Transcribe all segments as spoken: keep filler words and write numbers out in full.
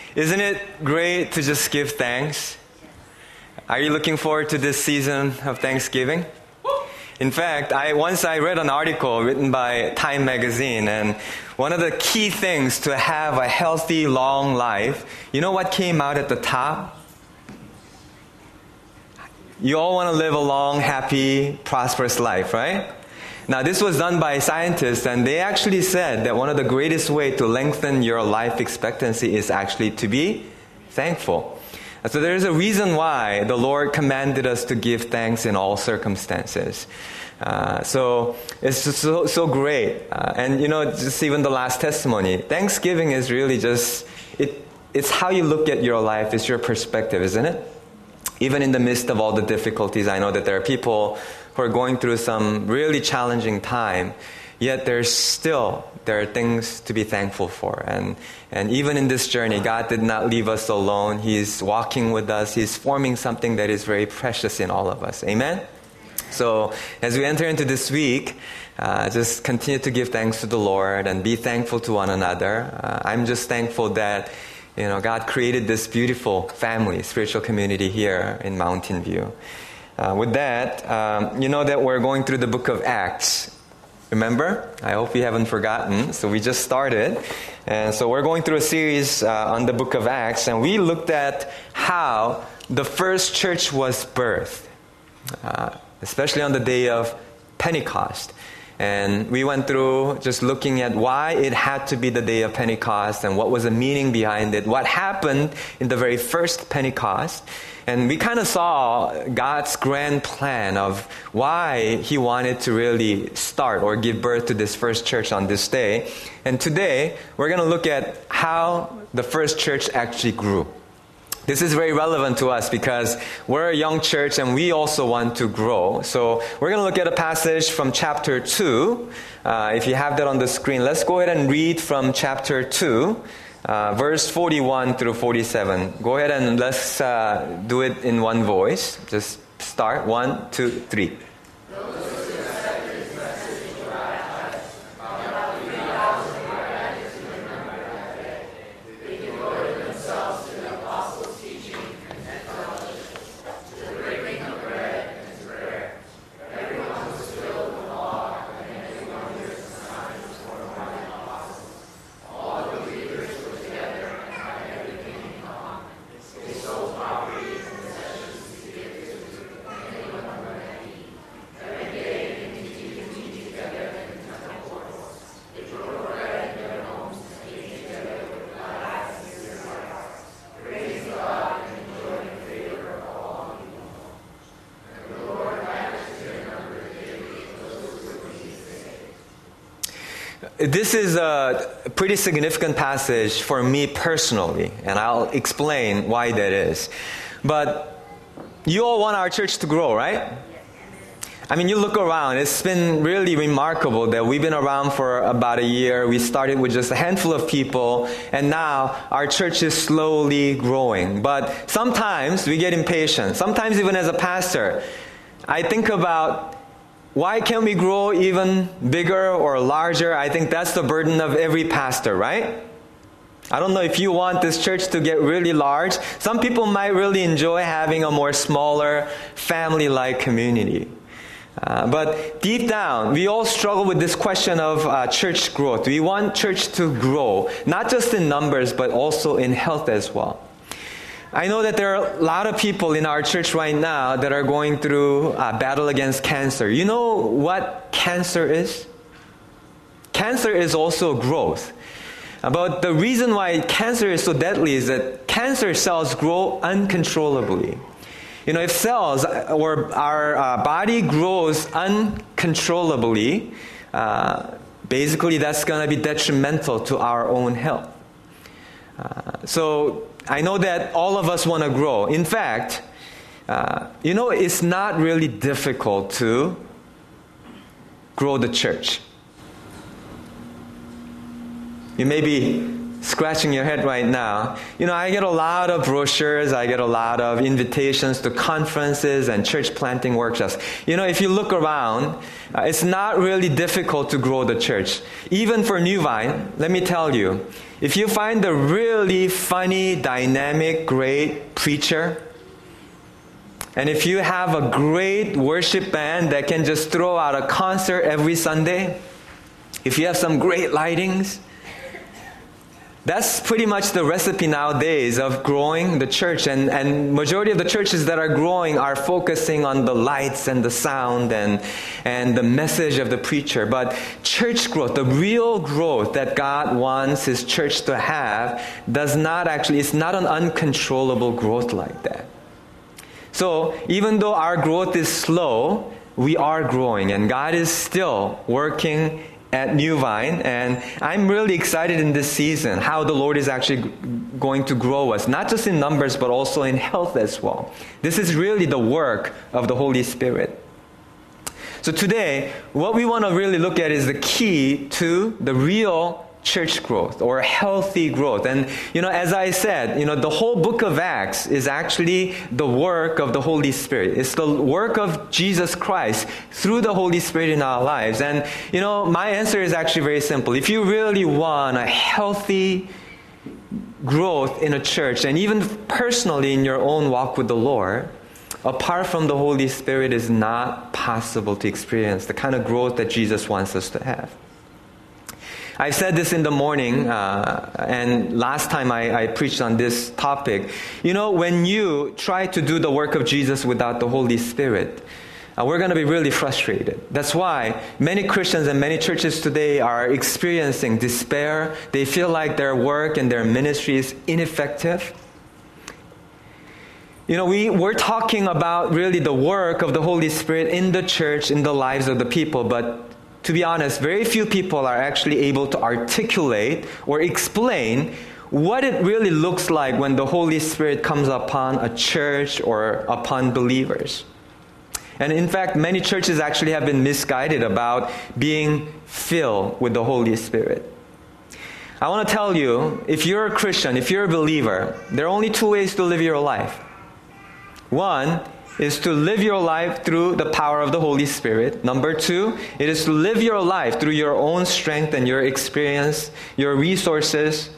Isn't it great to just give thanks? Are you looking forward to this season of Thanksgiving? In fact, I once I read an article written by Time magazine, and one of the key things to have a healthy, long life, you know what came out at the top? You all want to live a long, happy, prosperous life, right? Now, this was done by scientists, and they actually said that one of the greatest ways to lengthen your life expectancy is actually to be thankful. So there's a reason why the Lord commanded us to give thanks in all circumstances. Uh, so it's just so, so great. Uh, and, you know, just even the last testimony, Thanksgiving is really just, it. it's how you look at your life. It's your perspective, isn't it? Even in the midst of all the difficulties, I know that there are people who are going through some really challenging time, yet there's still, there are things to be thankful for. And and even in this journey, God did not leave us alone. He's walking with us. He's forming something that is very precious in all of us. Amen? So as we enter into this week, uh, just continue to give thanks to the Lord and be thankful to one another. Uh, I'm just thankful that You know, God created this beautiful family, spiritual community here in Mountain View. Uh, with that, um, you know that we're going through the book of Acts. Remember? I hope you haven't forgotten. So we just started. And so we're going through a series uh, on the book of Acts. And we looked at how the first church was birthed, uh, especially on the day of Pentecost. And we went through just looking at why it had to be the day of Pentecost and what was the meaning behind it, what happened in the very first Pentecost. And we kind of saw God's grand plan of why He wanted to really start or give birth to this first church on this day. And today, we're going to look at how the first church actually grew. This is very relevant to us because we're a young church and we also want to grow. So we're going to look at a passage from chapter two. Uh, if you have that on the screen, let's go ahead and read from chapter two, uh, verse forty-one through forty-seven. Go ahead and let's uh, do it in one voice. Just start. One, two, three. This is a pretty significant passage for me personally, and I'll explain why that is. But you all want our church to grow, right? I mean, you look around, it's been really remarkable that we've been around for about a year. We started with just a handful of people, and now our church is slowly growing. But sometimes we get impatient. Sometimes even as a pastor, I think about, why can't we grow even bigger or larger? I think that's the burden of every pastor, right? I don't know if you want this church to get really large. Some people might really enjoy having a more smaller, family-like community. Uh, but deep down, we all struggle with this question of uh, church growth. We want church to grow, not just in numbers, but also in health as well. I know that there are a lot of people in our church right now that are going through a battle against cancer. You know what cancer is? Cancer is also growth. But the reason why cancer is so deadly is that cancer cells grow uncontrollably. You know, if cells or our uh, body grows uncontrollably, uh, basically that's going to be detrimental to our own health. Uh, so I know that all of us want to grow. In fact, uh, you know, it's not really difficult to grow the church. You may be scratching your head right now. You know, I get a lot of brochures, I get a lot of invitations to conferences and church planting workshops. You know, if you look around, uh, it's not really difficult to grow the church. Even for New Vine, let me tell you, if you find a really funny, dynamic, great preacher, and if you have a great worship band that can just throw out a concert every Sunday, if you have some great lightings, that's pretty much the recipe nowadays of growing the church. And, and majority of the churches that are growing are focusing on the lights and the sound and, and the message of the preacher. But church growth, the real growth that God wants His church to have, does not actually, it's not an uncontrollable growth like that. So even though our growth is slow, we are growing, and God is still working at New Vine, and I'm really excited in this season how the Lord is actually g- going to grow us, not just in numbers, but also in health as well. This is really the work of the Holy Spirit. So today, what we want to really look at is the key to the real church growth or healthy growth. And, you know, as I said, you know, the whole book of Acts is actually the work of the Holy Spirit. It's the work of Jesus Christ through the Holy Spirit in our lives. And, you know, my answer is actually very simple. If you really want a healthy growth in a church, and even personally in your own walk with the Lord, apart from the Holy Spirit, is not possible to experience the kind of growth that Jesus wants us to have. I said this in the morning, uh, and last time I, I preached on this topic. You know, when you try to do the work of Jesus without the Holy Spirit, uh, we're going to be really frustrated. That's why many Christians and many churches today are experiencing despair. They feel like their work and their ministry is ineffective. You know, we, we're talking about really the work of the Holy Spirit in the church, in the lives of the people, but to be honest, very few people are actually able to articulate or explain what it really looks like when the Holy Spirit comes upon a church or upon believers. And in fact, many churches actually have been misguided about being filled with the Holy Spirit. I want to tell you, if you're a Christian, if you're a believer, there are only two ways to live your life. One is to live your life through the power of the Holy Spirit. Number two, it is to live your life through your own strength and your experience, your resources.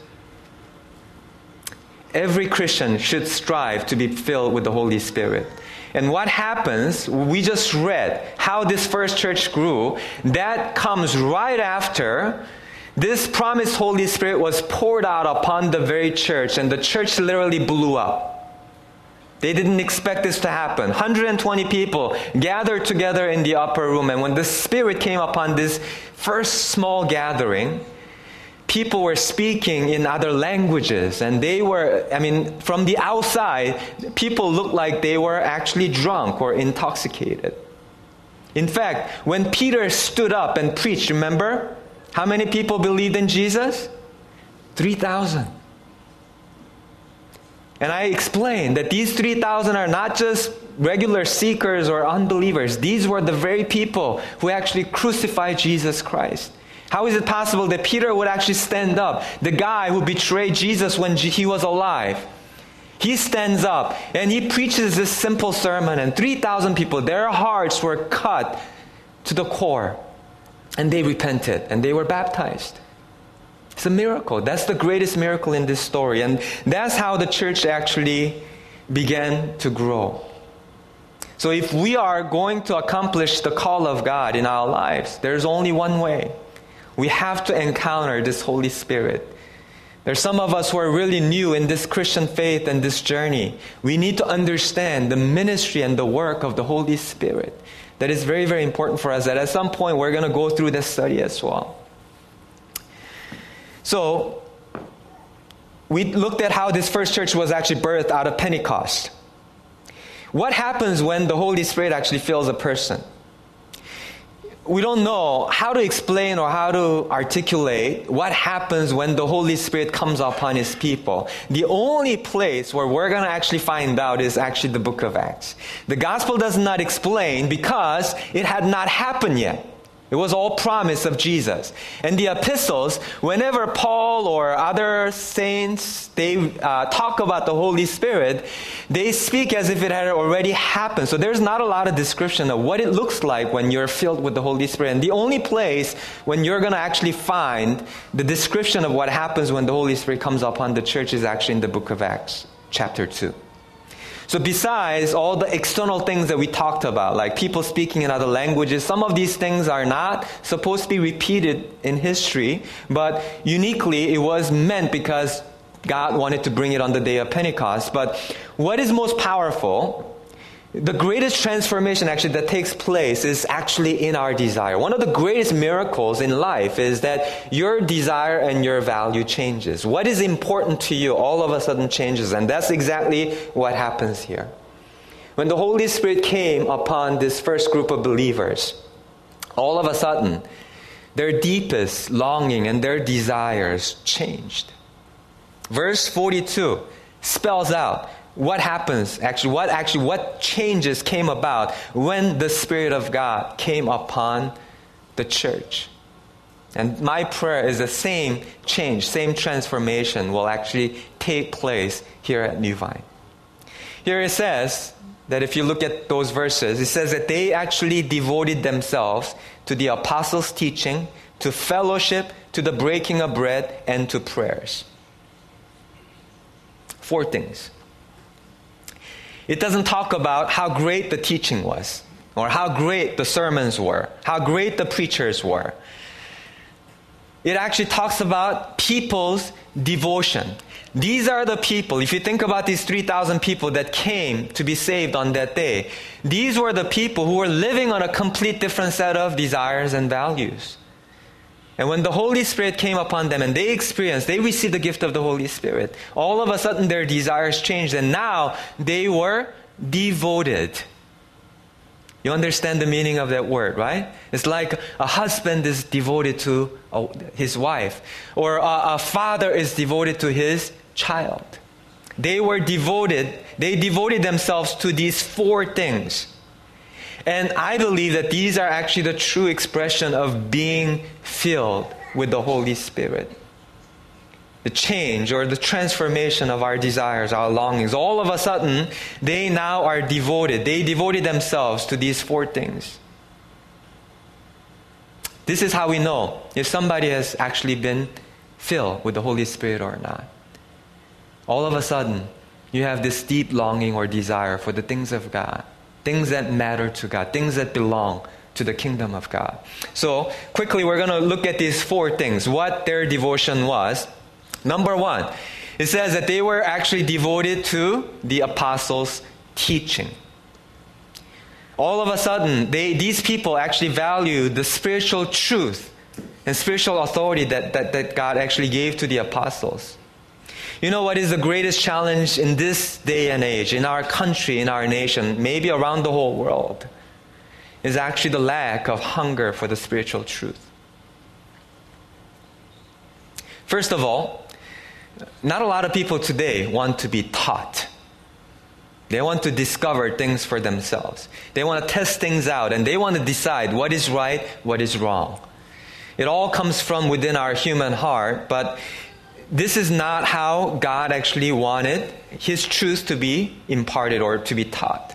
Every Christian should strive to be filled with the Holy Spirit. And what happens, we just read how this first church grew. That comes right after this promised Holy Spirit was poured out upon the very church, and the church literally blew up. They didn't expect this to happen. one hundred twenty people gathered together in the upper room. And when the Spirit came upon this first small gathering, people were speaking in other languages. And they were, I mean, from the outside, people looked like they were actually drunk or intoxicated. In fact, when Peter stood up and preached, remember, how many people believed in Jesus? three thousand. And I explained that these three thousand are not just regular seekers or unbelievers. These were the very people who actually crucified Jesus Christ. How is it possible that Peter would actually stand up? The guy who betrayed Jesus when he was alive. He stands up and he preaches this simple sermon, and three thousand people, their hearts were cut to the core. And they repented and they were baptized. It's a miracle. That's the greatest miracle in this story. And that's how the church actually began to grow. So if we are going to accomplish the call of God in our lives, there's only one way. We have to encounter this Holy Spirit. There's some of us who are really new in this Christian faith and this journey. We need to understand the ministry and the work of the Holy Spirit. That is very, very important for us. That at some point we're going to go through this study as well. So, we looked at how this first church was actually birthed out of Pentecost. What happens when the Holy Spirit actually fills a person? We don't know how to explain or how to articulate what happens when the Holy Spirit comes upon His people. The only place where we're going to actually find out is actually the book of Acts. The gospel does not explain because it had not happened yet. It was all promise of Jesus. And the epistles, whenever Paul or other saints, they uh, talk about the Holy Spirit, they speak as if it had already happened. So there's not a lot of description of what it looks like when you're filled with the Holy Spirit. And the only place when you're going to actually find the description of what happens when the Holy Spirit comes upon the church is actually in the book of Acts, chapter two. So besides all the external things that we talked about, like people speaking in other languages, some of these things are not supposed to be repeated in history, but uniquely it was meant because God wanted to bring it on the day of Pentecost. But what is most powerful, the greatest transformation actually that takes place is actually in our desire. One of the greatest miracles in life is that your desire and your value changes. What is important to you all of a sudden changes, and that's exactly what happens here. When the Holy Spirit came upon this first group of believers, all of a sudden their deepest longing and their desires changed. Verse forty-two spells out what happens, actually, what actually, what changes came about when the Spirit of God came upon the church. And my prayer is the same change, same transformation will actually take place here at New Vine. Here it says that if you look at those verses, it says that they actually devoted themselves to the apostles' teaching, to fellowship, to the breaking of bread, and to prayers. Four things. It doesn't talk about how great the teaching was, or how great the sermons were, how great the preachers were. It actually talks about people's devotion. These are the people, if you think about these three thousand people that came to be saved on that day, these were the people who were living on a complete different set of desires and values. And when the Holy Spirit came upon them and they experienced, they received the gift of the Holy Spirit, all of a sudden their desires changed and now they were devoted. You understand the meaning of that word, right? It's like a husband is devoted to his wife, or a, a father is devoted to his child. They were devoted, they devoted themselves to these four things. And I believe that these are actually the true expression of being filled with the Holy Spirit. The change or the transformation of our desires, our longings. All of a sudden, they now are devoted. They devoted themselves to these four things. This is how we know if somebody has actually been filled with the Holy Spirit or not. All of a sudden, you have this deep longing or desire for the things of God. Things that matter to God, things that belong to the kingdom of God. So, quickly, we're going to look at these four things, what their devotion was. Number one, it says that they were actually devoted to the apostles' teaching. All of a sudden, they, these people actually valued the spiritual truth and spiritual authority that, that, that God actually gave to the apostles. You know what is the greatest challenge in this day and age, in our country, in our nation, maybe around the whole world, is actually the lack of hunger for the spiritual truth. First of all, not a lot of people today want to be taught. They want to discover things for themselves. They want to test things out, and they want to decide what is right, what is wrong. It all comes from within our human heart, but this is not how God actually wanted His truth to be imparted or to be taught.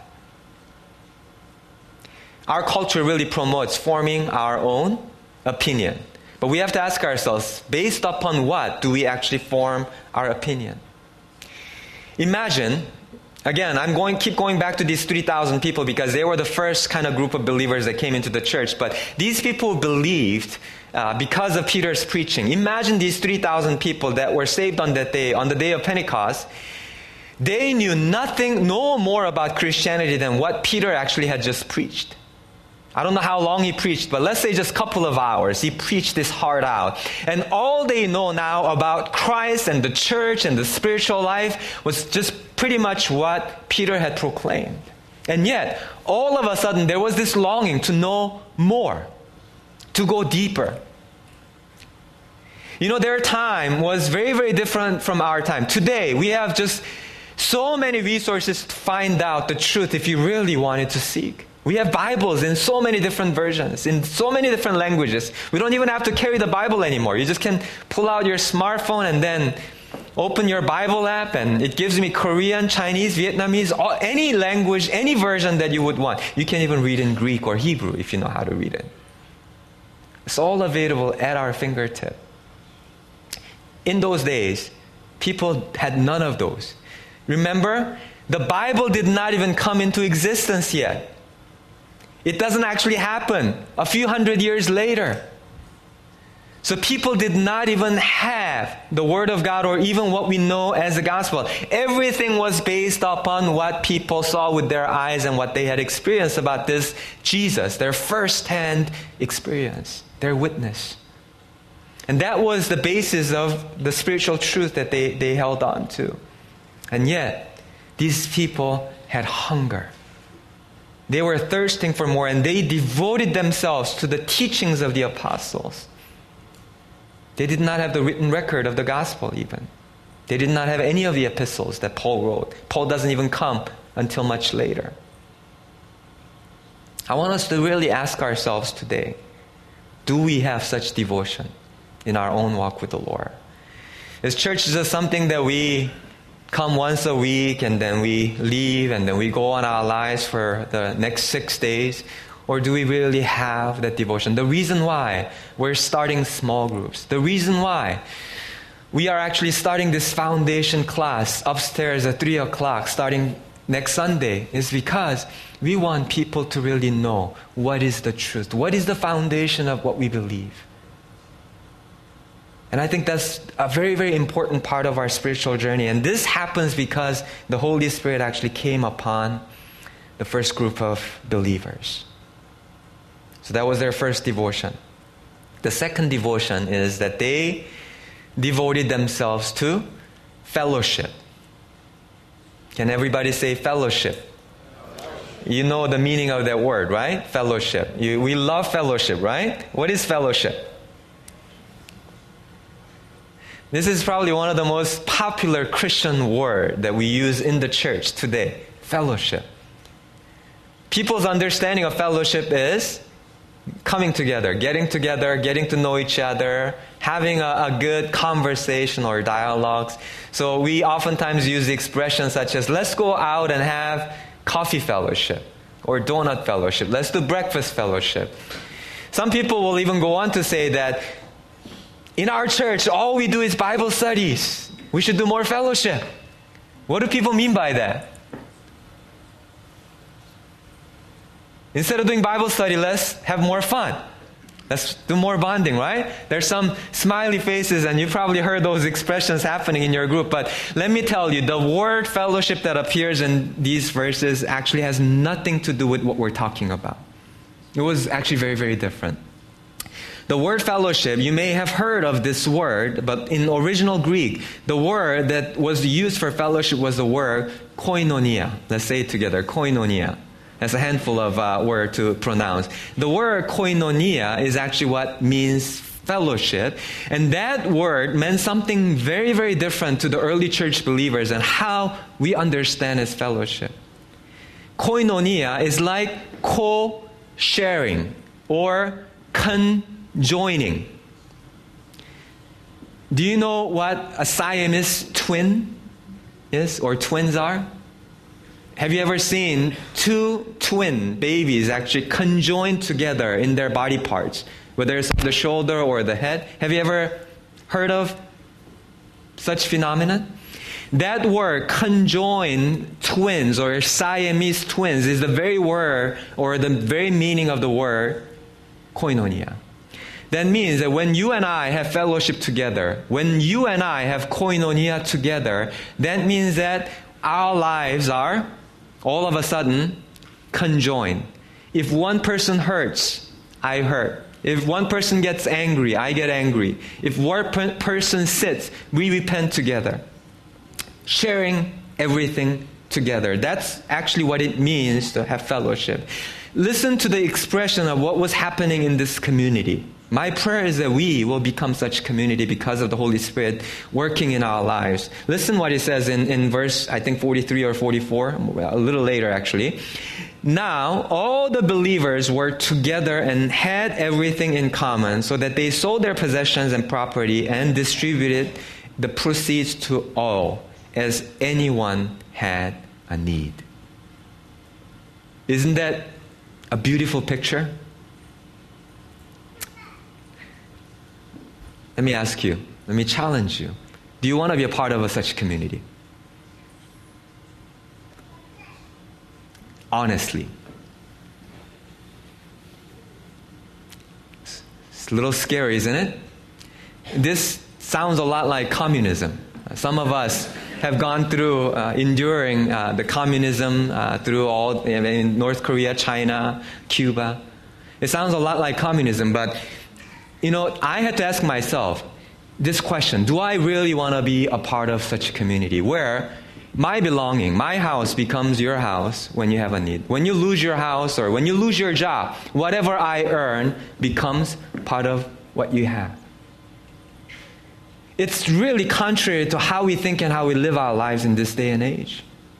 Our culture really promotes forming our own opinion. But we have to ask ourselves, based upon what do we actually form our opinion? Imagine, again, I'm going keep going back to these three thousand people because they were the first kind of group of believers that came into the church. But these people believed uh, because of Peter's preaching. Imagine these three thousand people that were saved on that day, on the day of Pentecost. They knew nothing, no more about Christianity than what Peter actually had just preached. I don't know how long he preached, but let's say just a couple of hours. He preached this heart out. And all they know now about Christ and the church and the spiritual life was just pretty much what Peter had proclaimed. And yet, all of a sudden, there was this longing to know more, to go deeper. You know, their time was very, very different from our time. Today, we have just so many resources to find out the truth if you really wanted to seek. We have Bibles in so many different versions, in so many different languages. We don't even have to carry the Bible anymore. You just can pull out your smartphone and then open your Bible app, and it gives me Korean, Chinese, Vietnamese, all, any language, any version that you would want. You can even read in Greek or Hebrew if you know how to read it. It's all available at our fingertip. In those days, people had none of those. Remember, the Bible did not even come into existence yet. It doesn't actually happen a few hundred years later. So people did not even have the Word of God or even what we know as the gospel. Everything was based upon what people saw with their eyes and what they had experienced about this Jesus, their first-hand experience, their witness. And that was the basis of the spiritual truth that they, they held on to. And yet, these people had hunger. They were thirsting for more, and they devoted themselves to the teachings of the apostles. They did not have the written record of the gospel even. They did not have any of the epistles that Paul wrote. Paul doesn't even come until much later. I want us to really ask ourselves today, do we have such devotion in our own walk with the Lord? Is church just something that we come once a week and then we leave and then we go on our lives for the next six days? Or do we really have that devotion? The reason why we're starting small groups, the reason why we are actually starting this foundation class upstairs at three o'clock starting next Sunday is because we want people to really know what is the truth, what is the foundation of what we believe. And I think that's a very, very important part of our spiritual journey. And this happens because the Holy Spirit actually came upon the first group of believers. So that was their first devotion. The second devotion is that they devoted themselves to fellowship. Can everybody say fellowship? You know the meaning of that word, right? Fellowship. You, we love fellowship, right? What is fellowship? This is probably one of the most popular Christian words that we use in the church today. Fellowship. People's understanding of fellowship is coming together, getting together, getting to know each other, having a, a good conversation or dialogues. So we oftentimes use the expressions such as, let's go out and have coffee fellowship or donut fellowship. Let's do breakfast fellowship. Some people will even go on to say that in our church, all we do is Bible studies. We should do more fellowship. What do people mean by that? Instead of doing Bible study, let's have more fun. Let's do more bonding, right? There's some smiley faces, and you've probably heard those expressions happening in your group. But let me tell you, the word fellowship that appears in these verses actually has nothing to do with what we're talking about. It was actually very, very different. The word fellowship, you may have heard of this word, but in original Greek, the word that was used for fellowship was the word koinonia. Let's say it together, koinonia. That's a handful of uh, words to pronounce. The word koinonia is actually what means fellowship. And that word meant something very, very different to the early church believers and how we understand as fellowship. Koinonia is like co-sharing or conjoining. Do you know what a Siamese twin is or twins are? Have you ever seen two twin babies actually conjoined together in their body parts, whether it's the shoulder or the head? Have you ever heard of such phenomenon? That word, conjoined twins or Siamese twins, is the very word or the very meaning of the word koinonia. That means that when you and I have fellowship together, when you and I have koinonia together, that means that our lives are all of a sudden conjoined. If one person hurts, I hurt. If one person gets angry, I get angry. If one per- person sits, we repent together. Sharing everything together. That's actually what it means to have fellowship. Listen to the expression of what was happening in this community. My prayer is that we will become such community because of the Holy Spirit working in our lives. Listen what it says in, in verse, I think, forty-three or forty-four, a little later actually. Now, all the believers were together and had everything in common, so that they sold their possessions and property and distributed the proceeds to all, as anyone had a need. Isn't that a beautiful picture? Let me ask you, let me challenge you. Do you want to be a part of a such community? Honestly. It's a little scary, isn't it? This sounds a lot like communism. Some of us have gone through uh, enduring uh, the communism uh, through all in North Korea, China, Cuba. It sounds a lot like communism, but you know, I had to ask myself this question: do I really want to be a part of such a community where my belonging, my house becomes your house when you have a need? When you lose your house or when you lose your job, whatever I earn becomes part of what you have. It's really contrary to how we think and how we live our lives in this day and age.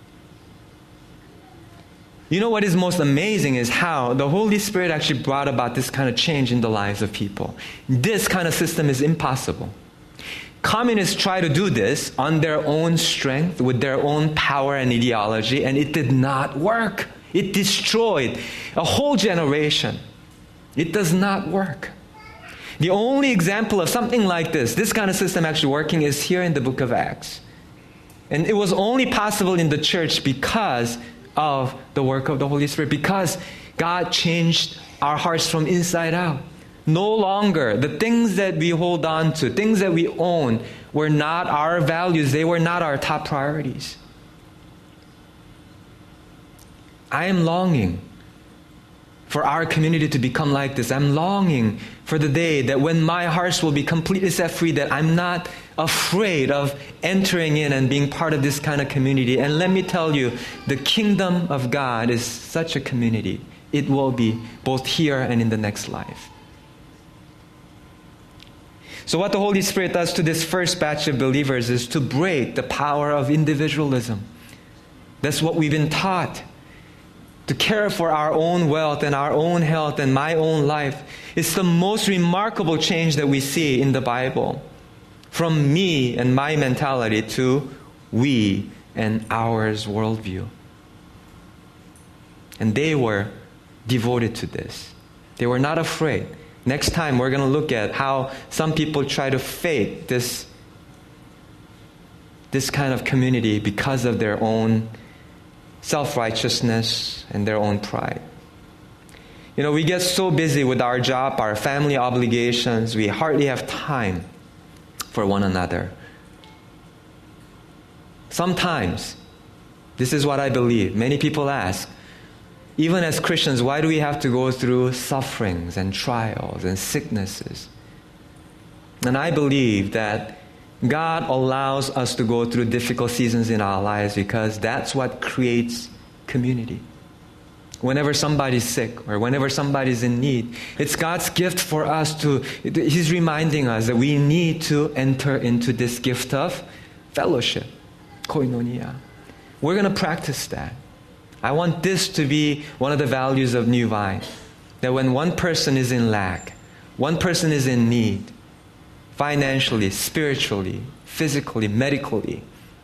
You know what is most amazing is how the Holy Spirit actually brought about this kind of change in the lives of people. This kind of system is impossible. Communists try to do this on their own strength, with their own power and ideology, and it did not work. It destroyed a whole generation. It does not work. The only example of something like this, this kind of system actually working, is here in the book of Acts. And it was only possible in the church because of the work of the Holy Spirit, because God changed our hearts from inside out. No longer the things that we hold on to, things that we own, were not our values. They were not our top priorities. I am longing for our community to become like this. I'm longing for the day that when my heart will be completely set free, that I'm not afraid of entering in and being part of this kind of community. And let me tell you, the kingdom of God is such a community. It will be both here and in the next life. So what the Holy Spirit does to this first batch of believers is to break the power of individualism. That's what we've been taught. To care for our own wealth and our own health and my own life. It's the most remarkable change that we see in the Bible. From me and my mentality to we and ours worldview. And they were devoted to this. They were not afraid. Next time we're going to look at how some people try to fake this, this kind of community because of their own self-righteousness and their own pride. You know, we get so busy with our job, our family obligations, we hardly have time for one another. Sometimes, this is what I believe, many people ask, even as Christians, why do we have to go through sufferings and trials and sicknesses? And I believe that God allows us to go through difficult seasons in our lives because that's what creates community. Whenever somebody's sick or whenever somebody's in need, it's God's gift for us to, He's reminding us that we need to enter into this gift of fellowship, koinonia. We're going to practice that. I want this to be one of the values of New Vine, that when one person is in lack, one person is in need, financially, spiritually, physically, medically,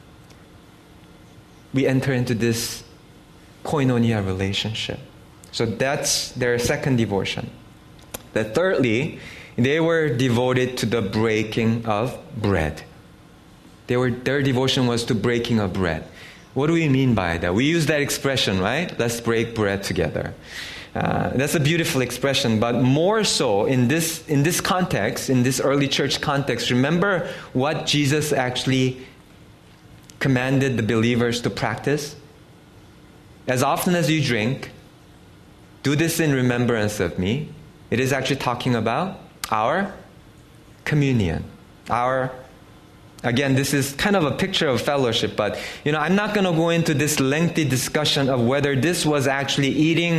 we enter into this koinonia relationship. So that's their second devotion. The thirdly, they were devoted to the breaking of bread. They were, their devotion was to breaking of bread. What do we mean by that? We use that expression, right? Let's break bread together. Uh, that's a beautiful expression, but more so in this in this context, in this early church context, remember what Jesus actually commanded the believers to practice? As often as you drink, do this in remembrance of me. It is actually talking about our communion, our Again, this is kind of a picture of fellowship, but you know, I'm not going to go into this lengthy discussion of whether this was actually eating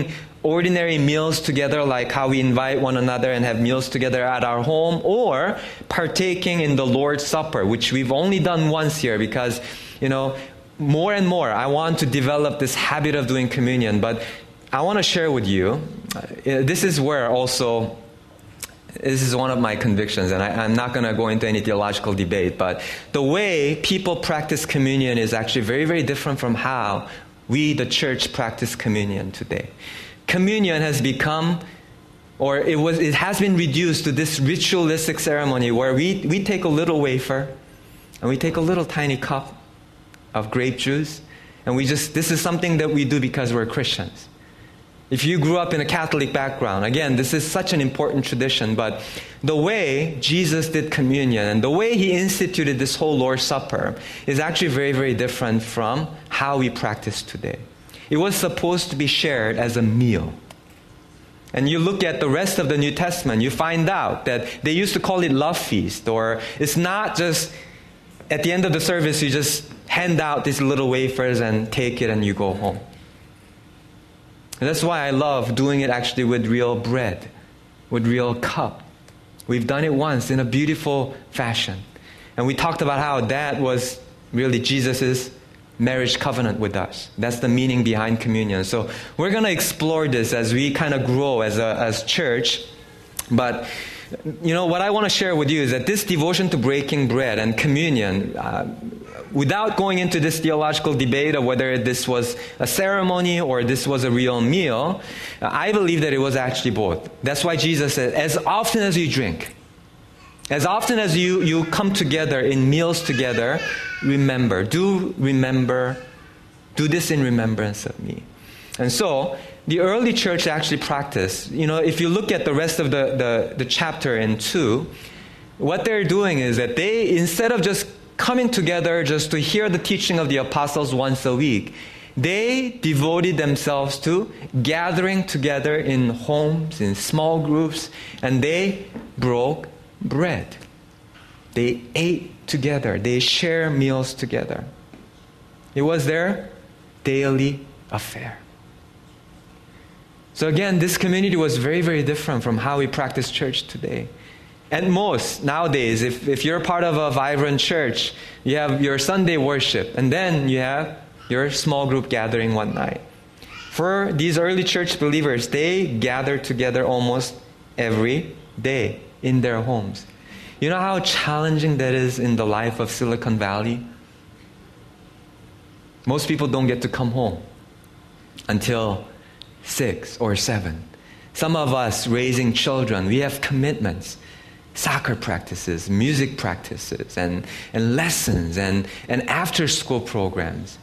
ordinary meals together, like how we invite one another and have meals together at our home, or partaking in the Lord's Supper, which we've only done once here because, you know, more and more I want to develop this habit of doing communion. But I want to share with you, uh, this is where also, this is one of my convictions, and I, I'm not going to go into any theological debate, but the way people practice communion is actually very, very different from how we, the church, practice communion today. Communion has become, or it was, it has been reduced to this ritualistic ceremony where we, we take a little wafer and we take a little tiny cup of grape juice, and we just, this is something that we do because we're Christians. If you grew up in a Catholic background, again, this is such an important tradition, but the way Jesus did communion and the way he instituted this whole Lord's Supper is actually very, very different from how we practice today. It was supposed to be shared as a meal. And you look at the rest of the New Testament, you find out that they used to call it love feast, or it's not just at the end of the service you just hand out these little wafers and take it and you go home. And that's why I love doing it actually with real bread, with real cup. We've done it once in a beautiful fashion. And we talked about how that was really Jesus' marriage covenant with us. That's the meaning behind communion. So we're going to explore this as we kind of grow as a as church. But you know, what I want to share with you is that this devotion to breaking bread and communion, uh, without going into this theological debate of whether this was a ceremony or this was a real meal, I believe that it was actually both. That's why Jesus said, as often as you drink, as often as you, you come together in meals together, remember, do remember, do this in remembrance of me. And so, the early church actually practiced, you know, if you look at the rest of the, the, the chapter in two, what they're doing is that they, instead of just coming together just to hear the teaching of the apostles once a week, they devoted themselves to gathering together in homes, in small groups, and they broke bread. They ate together. They share meals together. It was their daily affair. So again, this community was very, very different from how we practice church today. At most, nowadays, if, if you're part of a vibrant church, you have your Sunday worship, and then you have your small group gathering one night. For these early church believers, they gathered together almost every day in their homes. You know how challenging that is in the life of Silicon Valley? Most people don't get to come home until six or seven. Some of us raising children, we have commitments, soccer practices, music practices, and, and lessons, and, and after-school programs.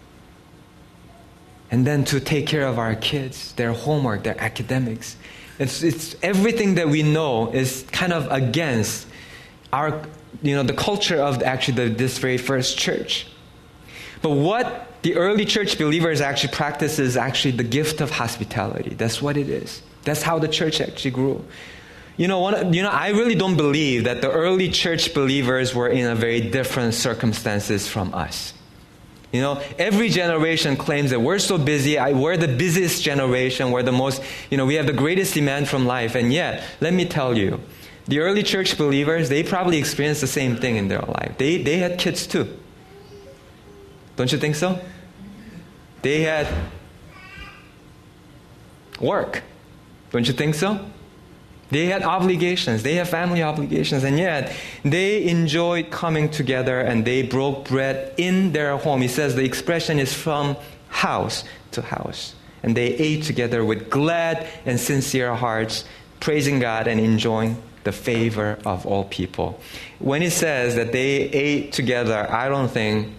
And then to take care of our kids, their homework, their academics. It's, it's everything that we know is kind of against our, you know, the culture of actually the, this very first church. But what the early church believers actually practice is actually the gift of hospitality. That's what it is. That's how the church actually grew. You know, one, you know, I really don't believe that the early church believers were in a very different circumstances from us. You know, every generation claims that we're so busy, I, we're the busiest generation, we're the most, you know, we have the greatest demand from life. And yet, let me tell you, the early church believers, they probably experienced the same thing in their life. They, they had kids too. Don't you think so? They had work. Don't you think so? They had obligations. They had family obligations. And yet, they enjoyed coming together and they broke bread in their home. He says the expression is from house to house. And they ate together with glad and sincere hearts, praising God and enjoying the favor of all people. When he says that they ate together, I don't think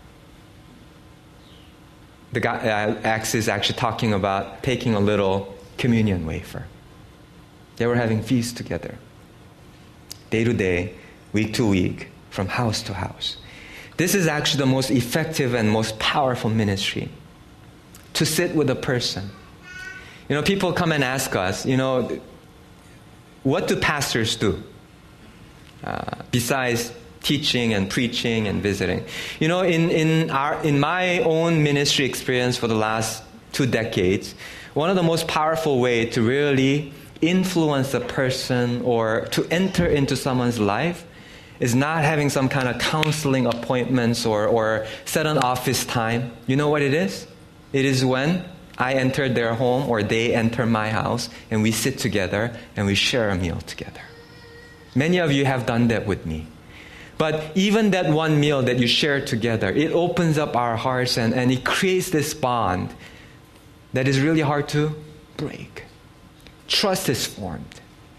the guy, uh, Acts is actually talking about taking a little communion wafer. They were having feasts together, day to day, week to week, from house to house. This is actually the most effective and most powerful ministry, to sit with a person. You know, people come and ask us, you know, what do pastors do uh, besides teaching and preaching and visiting? You know, in, in, our, in my own ministry experience for the last two decades, one of the most powerful ways to really influence a person or to enter into someone's life is not having some kind of counseling appointments or, or set an office time. You know what it is? It is when I enter their home or they enter my house and we sit together and we share a meal together. Many of you have done that with me. But even that one meal that you share together, it opens up our hearts and, and it creates this bond that is really hard to break. Trust is formed.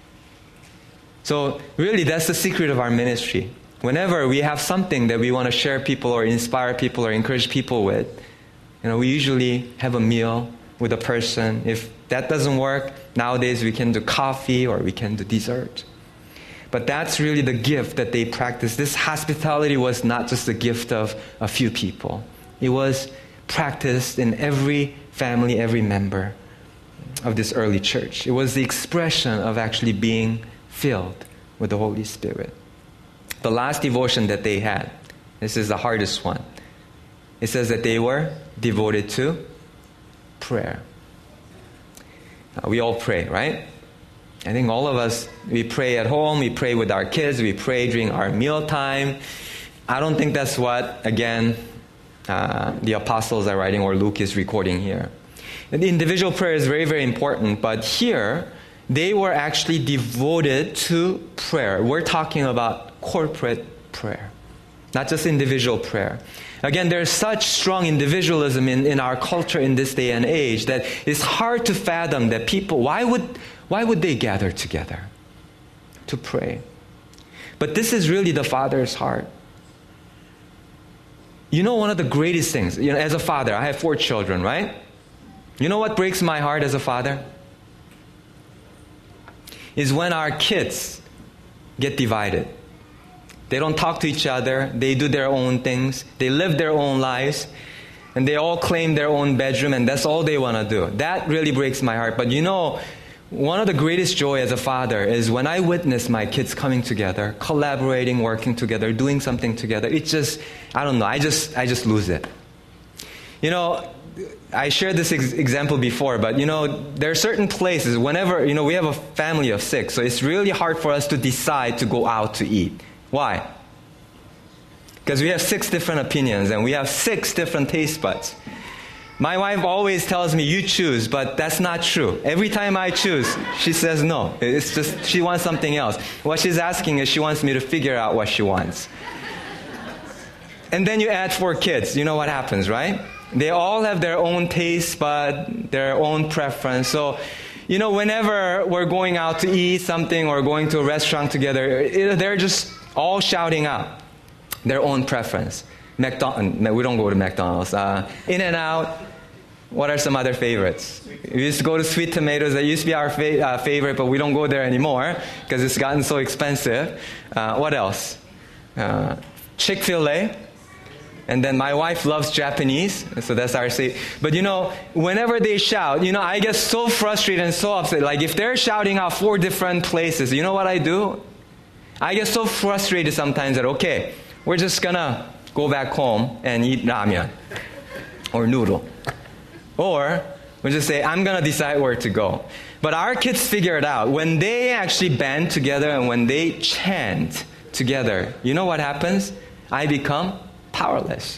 So really, that's the secret of our ministry. Whenever we have something that we want to share people or inspire people or encourage people with, you know, we usually have a meal with a person. If that doesn't work, nowadays we can do coffee or we can do dessert. But that's really the gift that they practiced. This hospitality was not just the gift of a few people. It was practiced in every family, every member of this early church. It was the expression of actually being filled with the Holy Spirit. The last devotion that they had, this is the hardest one. It says that they were devoted to prayer. Now, we all pray, right? I think all of us, we pray at home, we pray with our kids, we pray during our mealtime. I don't think that's what, again, uh, the apostles are writing or Luke is recording here. The individual prayer is very, very important, but here, they were actually devoted to prayer. We're talking about corporate prayer, not just individual prayer. Again, there's such strong individualism in, in our culture in this day and age that it's hard to fathom that people, why would, why would they gather together to pray? But this is really the Father's heart. You know, one of the greatest things, you know, as a father, I have four children, right? You know what breaks my heart as a father? Is when our kids get divided. They don't talk to each other. They do their own things. They live their own lives. And they all claim their own bedroom, and that's all they want to do. That really breaks my heart. But you know, one of the greatest joy as a father is when I witness my kids coming together, collaborating, working together, doing something together. It just, I don't know, I just, I just lose it. You know, I shared this ex- example before, but you know, there are certain places, whenever, you know, we have a family of six, so it's really hard for us to decide to go out to eat. Why? Because we have six different opinions and we have six different taste buds. My wife always tells me, you choose, but that's not true. Every time I choose, she says no. It's just, she wants something else. What she's asking is she wants me to figure out what she wants. And then you add four kids, you know what happens, right? They all have their own taste bud, their own preference. So, you know, whenever we're going out to eat something or going to a restaurant together, it, they're just all shouting out their own preference. McDonald's, we don't go to McDonald's. Uh, In-N-Out, what are some other favorites? We used to go to Sweet Tomatoes. That used to be our fa- uh, favorite, but we don't go there anymore because it's gotten so expensive. Uh, what else? Uh, Chick-fil-A. And then my wife loves Japanese, so that's our say. But you know, whenever they shout, you know, I get so frustrated and so upset. Like if they're shouting out four different places, you know what I do? I get so frustrated sometimes that, okay, we're just gonna go back home and eat ramen or noodle. Or we just say, I'm gonna decide where to go. But our kids figure it out. When they actually band together and when they chant together, you know what happens? I become powerless.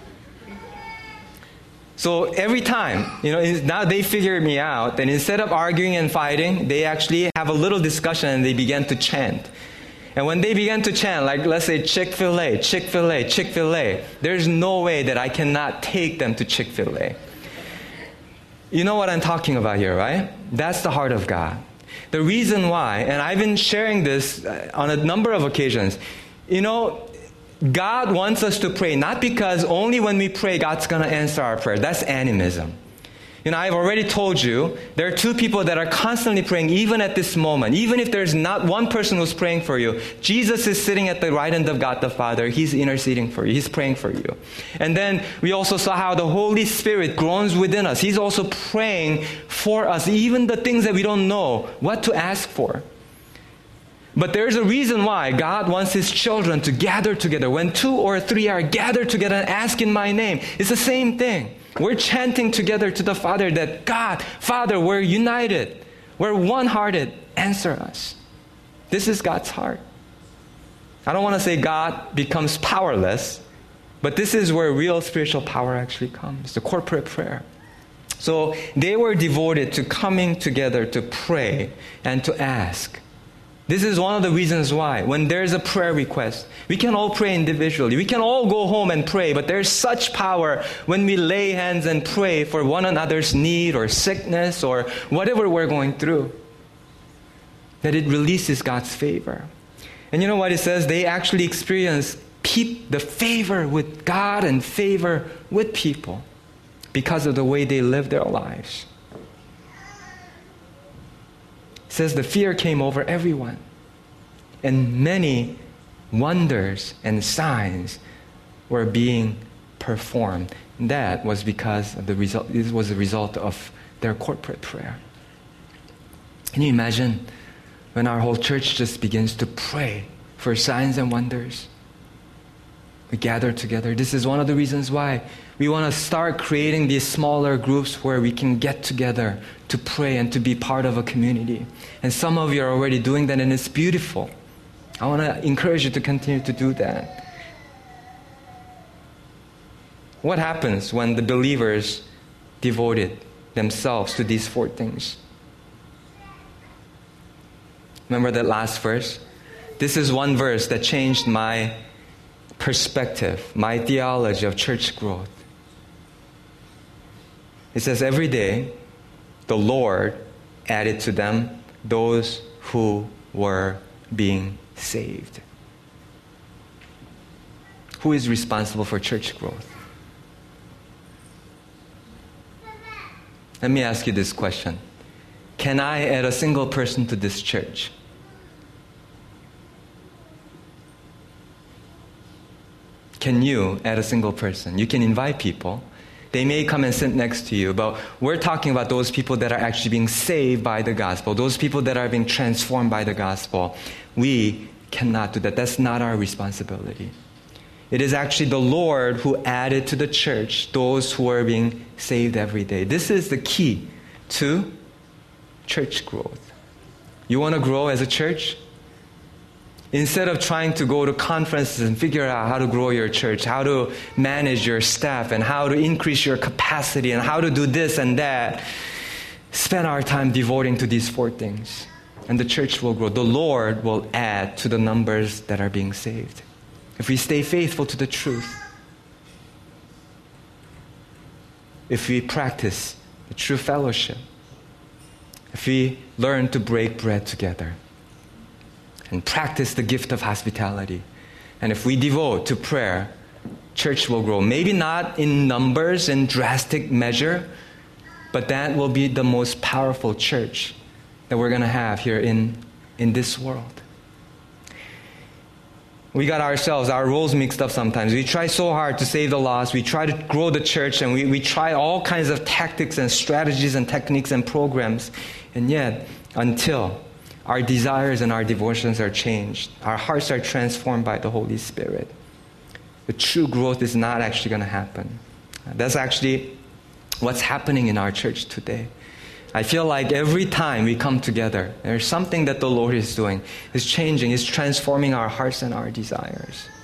So every time, you know, now they figure me out, and instead of arguing and fighting, they actually have a little discussion and they begin to chant. And when they begin to chant, like let's say Chick-fil-A, Chick-fil-A, Chick-fil-A, there's no way that I cannot take them to Chick-fil-A. You know what I'm talking about here, right? That's the heart of God. The reason why, and I've been sharing this on a number of occasions, you know, God wants us to pray, not because only when we pray God's going to answer our prayer. That's animism. You know, I've already told you, there are two people that are constantly praying, even at this moment. Even if there's not one person who's praying for you, Jesus is sitting at the right hand of God the Father. He's interceding for you. He's praying for you. And then we also saw how the Holy Spirit groans within us. He's also praying for us, even the things that we don't know what to ask for. But there's a reason why God wants His children to gather together. When two or three are gathered together and ask in my name, it's the same thing. We're chanting together to the Father that, God, Father, we're united. We're one-hearted. Answer us. This is God's heart. I don't want to say God becomes powerless, but this is where real spiritual power actually comes, the corporate prayer. So they were devoted to coming together to pray and to ask. This is one of the reasons why when there's a prayer request, we can all pray individually. We can all go home and pray, but there's such power when we lay hands and pray for one another's need or sickness or whatever we're going through, that it releases God's favor. And you know what it says? They actually experience pe- the favor with God and favor with people because of the way they live their lives. It says the fear came over everyone, and many wonders and signs were being performed. And that was because of the result. This was a result of their corporate prayer. Can you imagine when our whole church just begins to pray for signs and wonders? We gather together. This is one of the reasons why we want to start creating these smaller groups where we can get together to pray and to be part of a community. And some of you are already doing that, and it's beautiful. I want to encourage you to continue to do that. What happens when the believers devoted themselves to these four things? Remember that last verse? This is one verse that changed my perspective, my theology of church growth. It says, every day, the Lord added to them those who were being saved. Who is responsible for church growth? Let me ask you this question. Can I add a single person to this church? Can you add a single person? You can invite people. They may come and sit next to you, but we're talking about those people that are actually being saved by the gospel, those people that are being transformed by the gospel. We cannot do that. That's not our responsibility. It is actually the Lord who added to the church those who are being saved every day. This is the key to church growth. You want to grow as a church? Instead of trying to go to conferences and figure out how to grow your church, how to manage your staff, and how to increase your capacity, and how to do this and that, spend our time devoting to these four things. And the church will grow. The Lord will add to the numbers that are being saved. If we stay faithful to the truth, if we practice the true fellowship, if we learn to break bread together, and practice the gift of hospitality. And if we devote to prayer, church will grow. Maybe not in numbers and drastic measure, but that will be the most powerful church that we're going to have here in, in this world. We got ourselves, our roles mixed up sometimes. We try so hard to save the lost. We try to grow the church, and we, we try all kinds of tactics and strategies and techniques and programs. And yet, until our desires and our devotions are changed, our hearts are transformed by the Holy Spirit, the true growth is not actually going to happen. That's actually what's happening in our church today. I feel like every time we come together, there's something that the Lord is doing. He's changing, He's transforming our hearts and our desires.